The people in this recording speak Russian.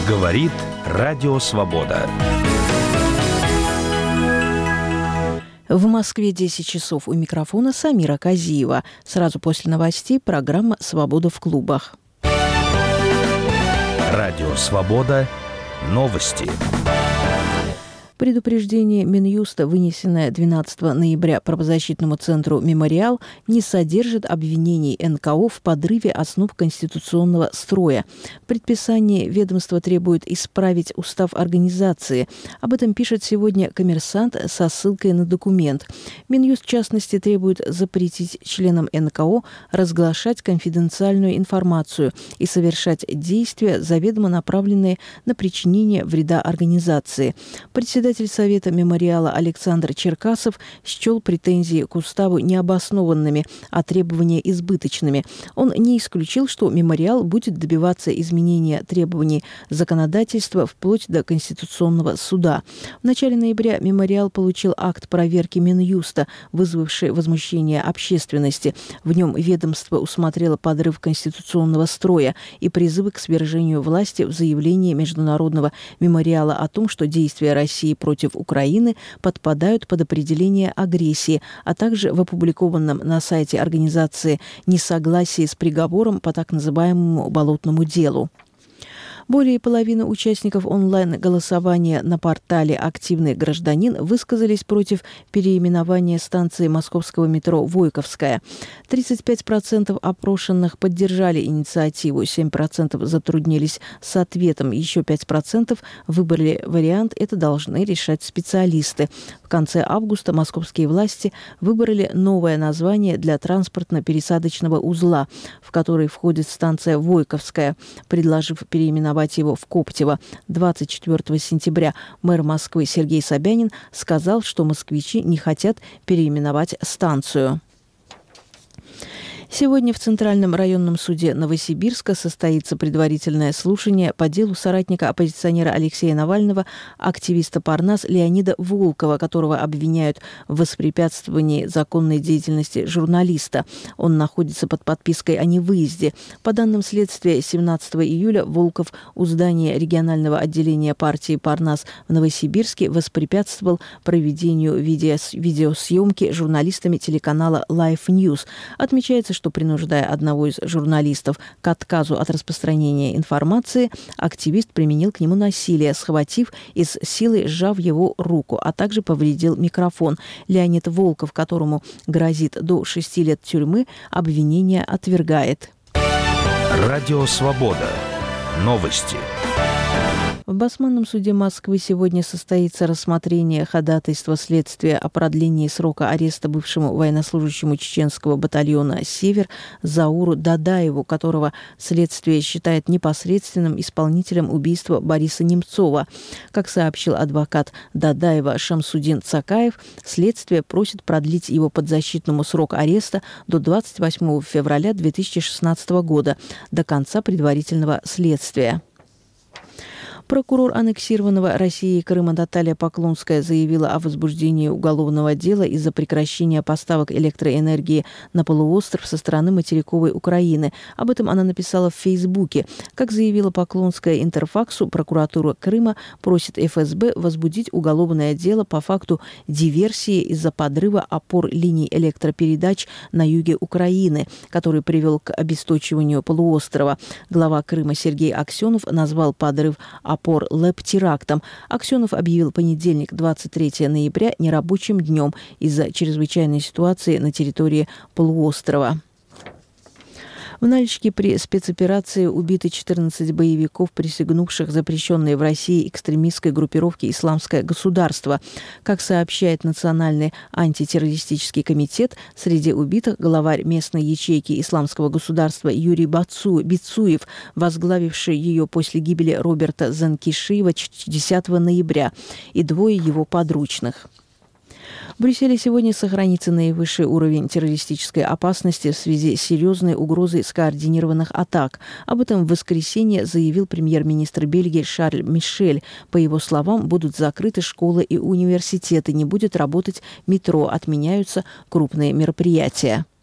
Говорит Радио Свобода. В Москве 10 часов. У микрофона Самира Казиева. Сразу после новостей программа «Свобода в клубах». Радио Свобода. Новости. Предупреждение Минюста, вынесенное 12 ноября правозащитному центру «Мемориал», не содержит обвинений НКО в подрыве основ конституционного строя. Предписание ведомства требует исправить устав организации. Об этом пишет сегодня «Коммерсант» со ссылкой на документ. Минюст, в частности, требует запретить членам НКО разглашать конфиденциальную информацию и совершать действия, заведомо направленные на причинение вреда организации. Председатель Совета «Мемориала» Александр Черкасов счел претензии к уставу необоснованными, а требования избыточными. Он не исключил, что «Мемориал» будет добиваться изменения требований законодательства вплоть до Конституционного суда. В начале ноября «Мемориал» получил акт проверки Минюста, вызвавший возмущение общественности. В нем ведомство усмотрело подрыв конституционного строя и призывы к свержению власти в заявлении Международного мемориала о том, что действия России против Украины подпадают под определение агрессии, а также в опубликованном на сайте организации несогласии с приговором по так называемому «болотному делу». Более половины участников онлайн-голосования на портале «Активный гражданин» высказались против переименования станции московского метро «Войковская». 35% опрошенных поддержали инициативу, 7% затруднились с ответом, еще 5% выбрали вариант «это должны решать специалисты». В конце августа московские власти выбрали новое название для транспортно-пересадочного узла, в который входит станция «Войковская», предложив переименовать его в Коптево. 24 сентября мэр Москвы Сергей Собянин сказал, что москвичи не хотят переименовать станцию. Сегодня в Центральном районном суде Новосибирска состоится предварительное слушание по делу соратника оппозиционера Алексея Навального, активиста Парнас Леонида Волкова, которого обвиняют в воспрепятствовании законной деятельности журналиста. Он находится под подпиской о невыезде. По данным следствия, 17 июля Волков у здания регионального отделения партии Парнас в Новосибирске воспрепятствовал проведению видеосъемки журналистами телеканала Life News. Отмечается, что принуждая одного из журналистов к отказу от распространения информации, активист применил к нему насилие, схватив и с силой сжав его руку, а также повредил микрофон. Леонид Волков, которому грозит до 6 лет тюрьмы, обвинение отвергает. Радио Свобода. Новости. В Басманном суде Москвы сегодня состоится рассмотрение ходатайства следствия о продлении срока ареста бывшему военнослужащему чеченского батальона «Север» Зауру Дадаеву, которого следствие считает непосредственным исполнителем убийства Бориса Немцова. Как сообщил адвокат Дадаева Шамсудин Цакаев, следствие просит продлить его подзащитному срок ареста до 28 февраля 2016 года, до конца предварительного следствия. Прокурор аннексированного Россией Крыма Наталья Поклонская заявила о возбуждении уголовного дела из-за прекращения поставок электроэнергии на полуостров со стороны материковой Украины. Об этом она написала в Фейсбуке. Как заявила Поклонская Интерфаксу, прокуратура Крыма просит ФСБ возбудить уголовное дело по факту диверсии из-за подрыва опор линий электропередач на юге Украины, который привел к обесточиванию полуострова. Глава Крыма Сергей Аксенов назвал подрыв опор ЛЭП-терактом. Аксенов объявил понедельник, 23 ноября, нерабочим днем из-за чрезвычайной ситуации на территории полуострова. В Нальчике при спецоперации убиты 14 боевиков, присягнувших запрещенной в России экстремистской группировке «Исламское государство». Как сообщает Национальный антитеррористический комитет, среди убитых главарь местной ячейки «Исламского государства» Юрий Бицуев, возглавивший ее после гибели Роберта Занкишиева 10 ноября, и двое его подручных. В Брюсселе сегодня сохранится наивысший уровень террористической опасности в связи с серьезной угрозой скоординированных атак. Об этом в воскресенье заявил премьер-министр Бельгии Шарль Мишель. По его словам, будут закрыты школы и университеты, не будет работать метро, отменяются крупные мероприятия.